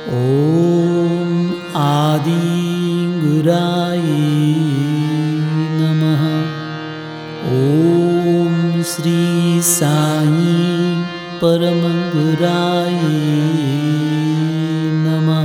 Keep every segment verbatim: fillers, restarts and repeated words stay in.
ॐ आदिगुराय नमः। ॐ श्री साई परमगुराय नमः।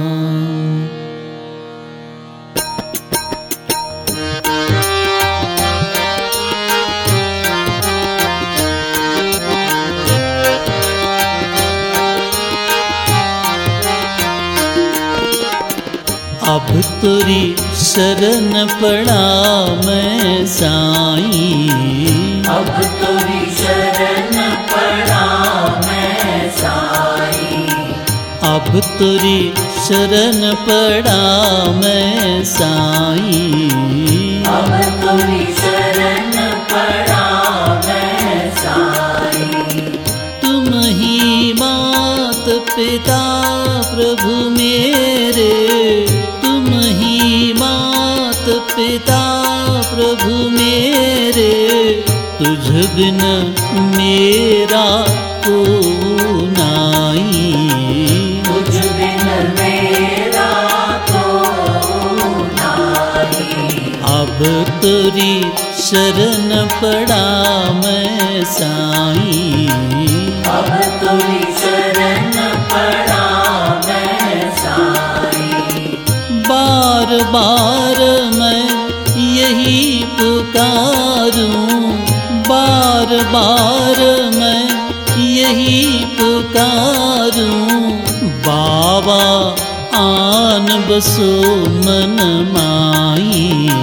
अब तुरी शरण पड़ा मैं साई, अब तुरी शरण पड़ा मैं साई, अब तुरी शरण पड़ा मैं साई, अब तुरी शरण पड़ा मैं साई। तुम ही मात पिता प्रभु मेरे, तुम ही मात पिता प्रभु मेरे, तुझ बिन मेरा को नाई, तुझ बिन मेरा को नाई। अब तुरी शरण पड़ा मैं साई, अब तुरी शरण पड़ा मैं साई। बार बार मैं यही पुकारूं, बार बार मैं यही पुकारूं, बाबा आन बसो मन माई,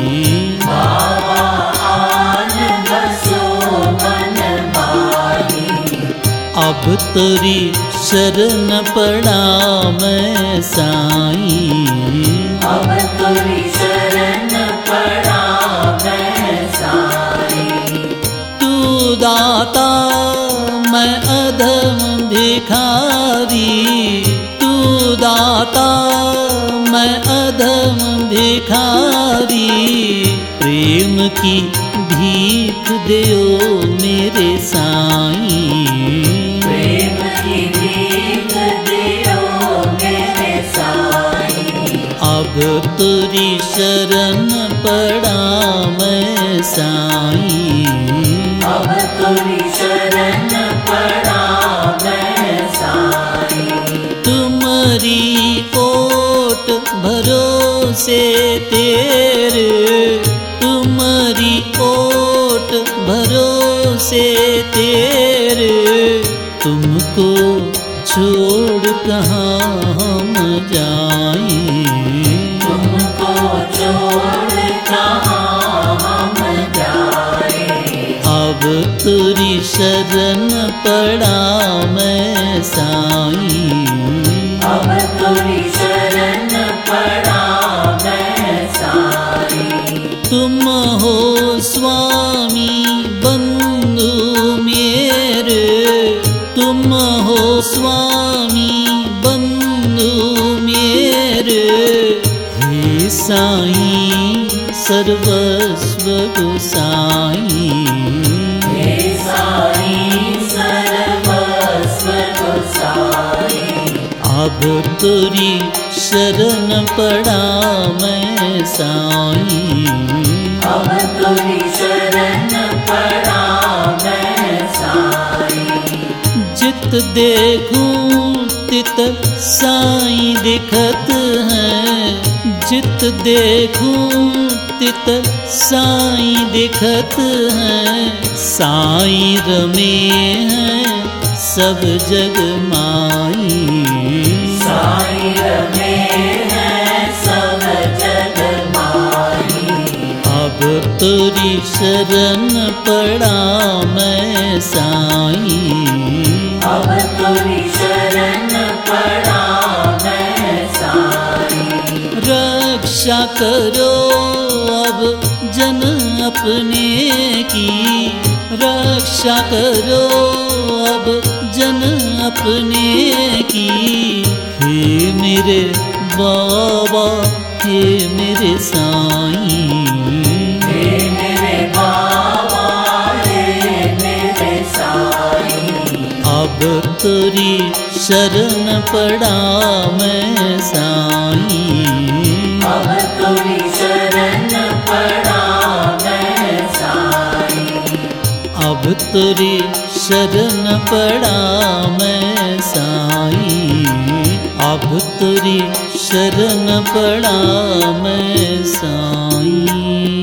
बाबा आन बसो मन माई। अब तुरी शरण पड़ा मैं साई, अब तुरी शरण पड़ा मैं साई। तू दाता मैं अधम भिखारी, तू दाता मैं अधम भिखारी, प्रेम की भीख देओ मेरे साई, प्रेम की भीख देओ मेरे साई। अब तुरी शरण पड़ा मैं साई, अब तुरी शरण पड़ा मैं साई। तुम्हारी ओट भरोसे तेरे, तुम्हारी ओट भरोसे तेरे, तुमको छोड़ कहाँ हम जाएं, तुमको छोड़ कहाँ हम जाए। अब तुरी शरण पड़ा मैं साई, अब तुरी शरण पड़ा मैं साई। तुम हो स्वामी बंधु मेरे, तुम हो स्वामी बंधु मेरे, हे साई सर्वस्व गोसाई, हे साई सर्वस्व गोसाई। अब तुरी शरण पड़ा मैं साई, अब तुरी शरण पड़ा मैं साई। जित देखूं तित साई दिखत हैं, जित देखूं तित साई दिखत हैं, साई रमे हैं सब जग माई, साई रमे हैं सब जग माई। अब तुरी शरण पड़ा मैं साई, अब तुरी शरण पड़ा मैं साई। रक्षा करो अब जन अपने की, रक्षा करो अब जन अपने की, हे मेरे बाबा हे मेरे साई, हे मेरे बाबा हे मेरे साई। अब तुरी शरण पड़ा मैं साईं। अब तुरी शरण पड़ा मैं साईं। अब तुरी शरण पड़ा मैं साईं। अब तुरी शरण पड़ा मैं साईं।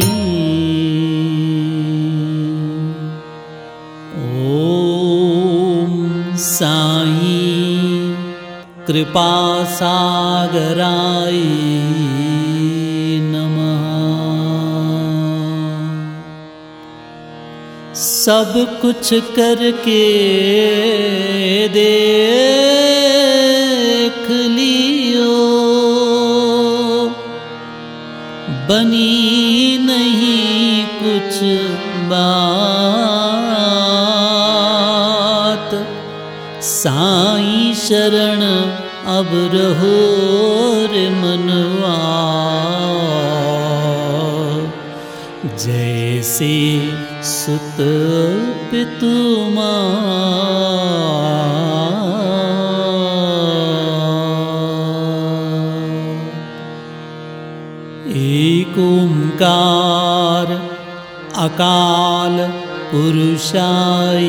ओम साईं कृपा सागराय नमः। सब कुछ करके देख लियो, बनी नहीं कुछ बात। साईं शरण अब रहो रे मनवा, जैसे सुत पितु एक ओंकार अकाल पुरुषाय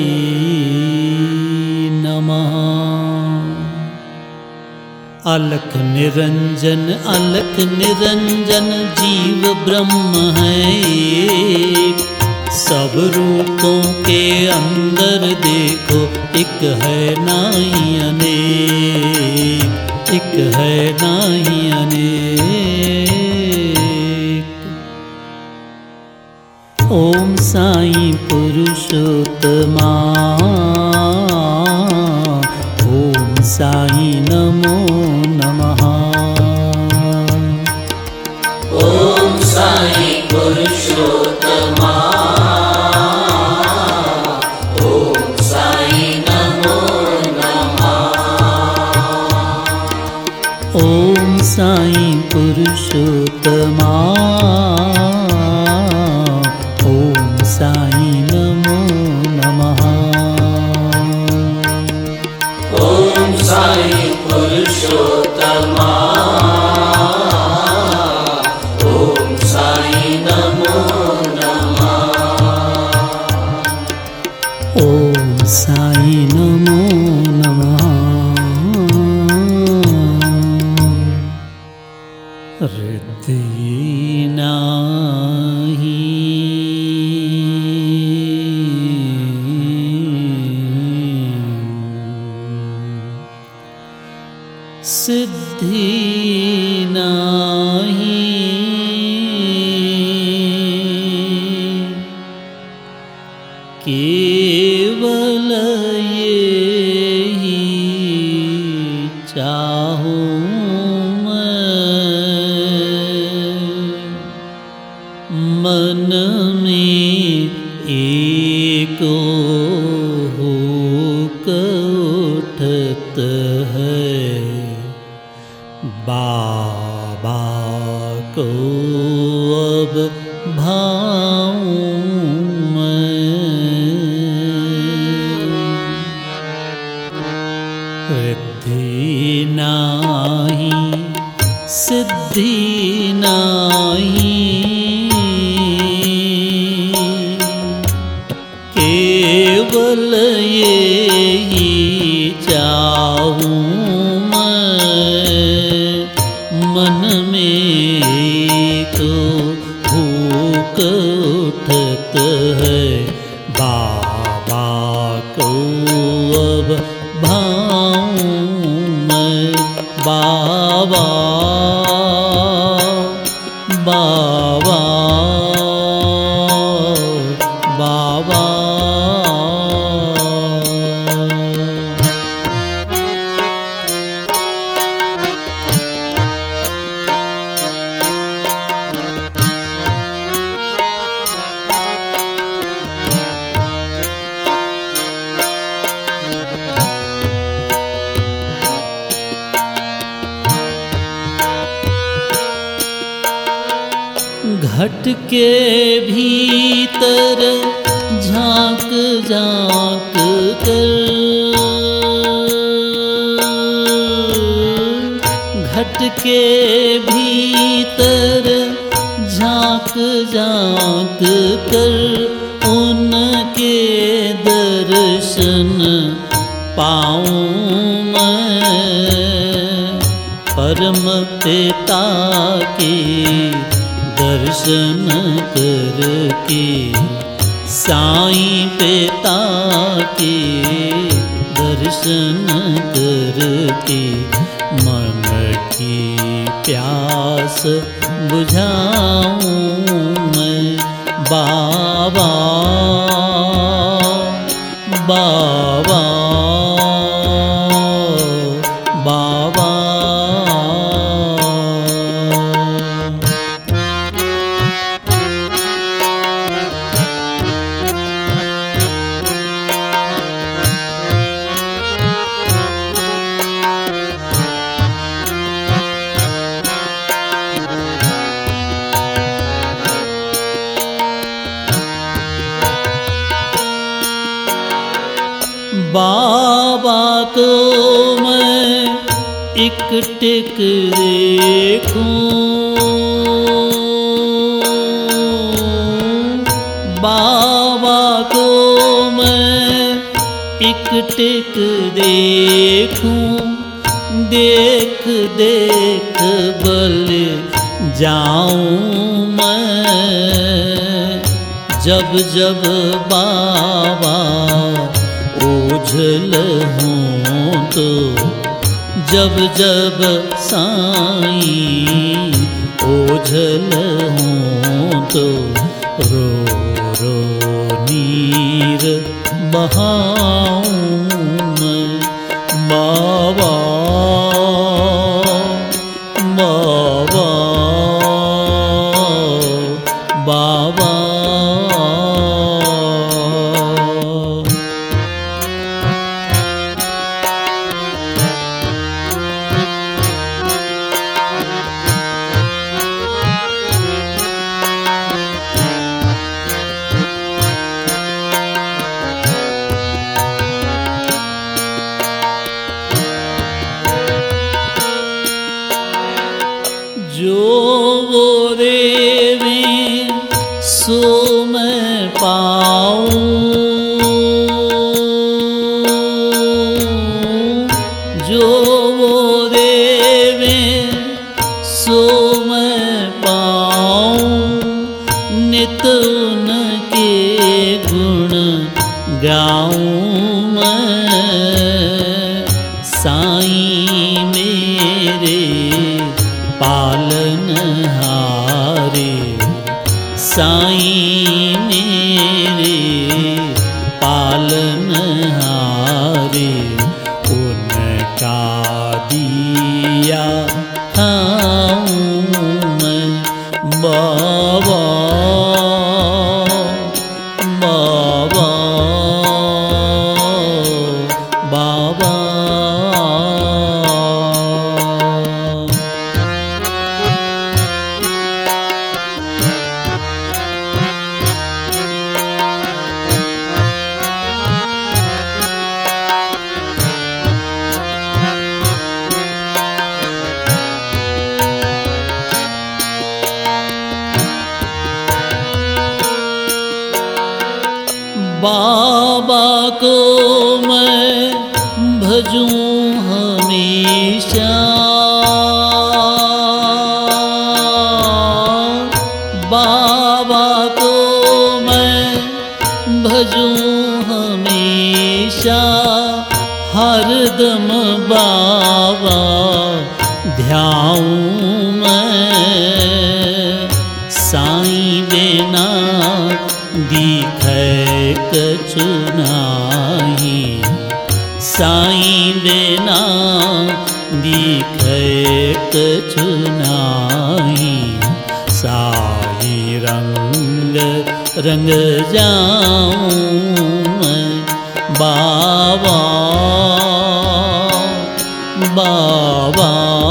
नमः। अलख निरंजन अलख निरंजन जीव ब्रह्म है एक। सब रूपों के अंदर देखो एक है नाहीं अनेक, एक है नाहीं अनेक। ओम साईं पुरुषोत्तमा, ओम साईं नमो नमः। ओम साईं पुरुषोत्तमा, ओम साईं नमो नमः। ओम साईं पुरुषोत्तमा, ओम साईं नमो नमः। ओम साईं पुरुषोत्तमा, ओम साईं नमो नमः। ओम साईं नमो नमः। हृदय नाही सिद्धि नाही, केवल ये ही चाहूं मन में एको होक उठत है। बाबा को अब भाऊं मैं, रिद्धि नाही सिद्धि नाही, केवल ये ही चाहूं मैं। मन में तो भूख उठत है, बाबा को अब भाऊं मैं। बाबा बाबा बाबा। घट के भीतर झांक झांक कर घट के भीतर झांक झांक कर उनके दर्शन पाऊं मैं। परम पिता के दर्शन करके, साईं पिता के दर्शन करके मन की प्यास बुझाऊं मैं। बाबा बाबा बाबा। बाबा को मैं एक टिक देखूं, बाबा को मैं एक टिक देखूं। देख देख बल जाऊं मैं। जब जब बाबा ओझल हूँ तो, जब जब साईं ओझल हूँ तो, रो रो नीर बहाऊं मैं। बाबा बाबा बाबा। जो वो देवें सो मैं पाऊं, जो वो देवें सो मैं पाऊं। नित उनके गुण गाऊं मैं। साईं मेरे पालनहारे, साईं मेरे पालनहारे। उनका दिया खाऊं मैं। बाबा बाबा बाबा। बाबा को मैं भजूं हमेशा, बाबा को मैं भजूं हमेशा। हरदम बाबा ध्याऊं मैं। साईं बिना दिखे कछु नाही, साईं बिना दिखे कछु नाही। साईं रंग रंग जाऊं मैं। बाबा बाबा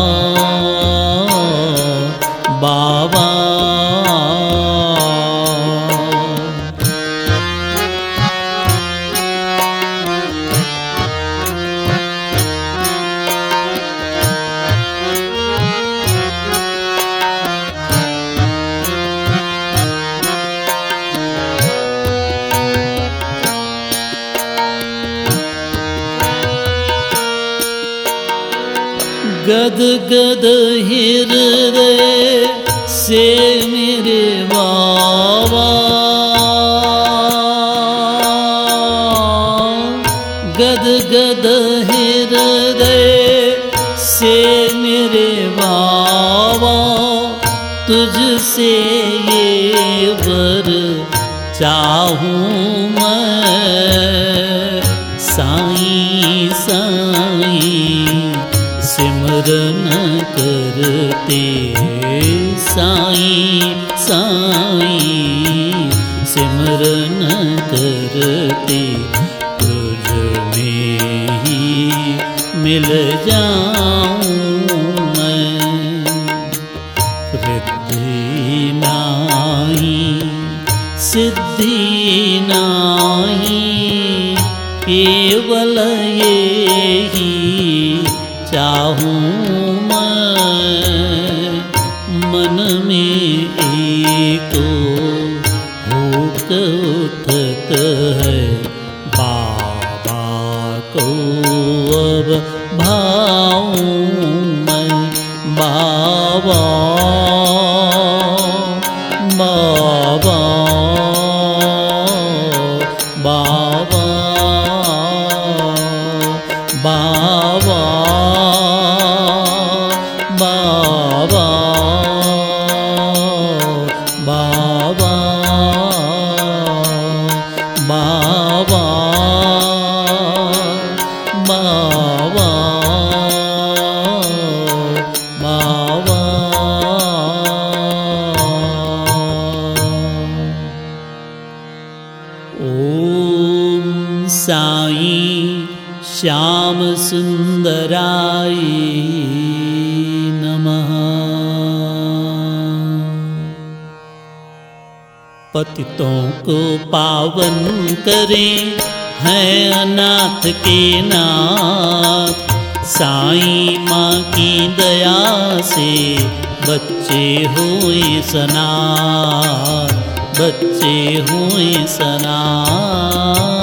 बाबा। गद गद हृदय से मेरे बाबा, गद गद हृदय से मेरे बाबा, तुझसे ये वर चाहूँ मैं। साईं साईं सिमरन करते, साईं साईं सिमरन करते, तुझ में ही मिल जाऊं मैं। रिद्धि नाहीं सिद्धि नाहीं, केवल ये ही चाहूँ मैं। मन में एक भूख उठत है, बाबा को अब भाऊं मैं। बाबा बाबा बाबा बाबा बाबा बाबा बाबा बाबा बाबा। ओम साईं श्याम सुंदराय नमः। पतितों को पावन करें हैं अनाथ के नाथ, साईं माँ की दया से बच्चे हुए सनाथ, बच्चे हुए सनाथ।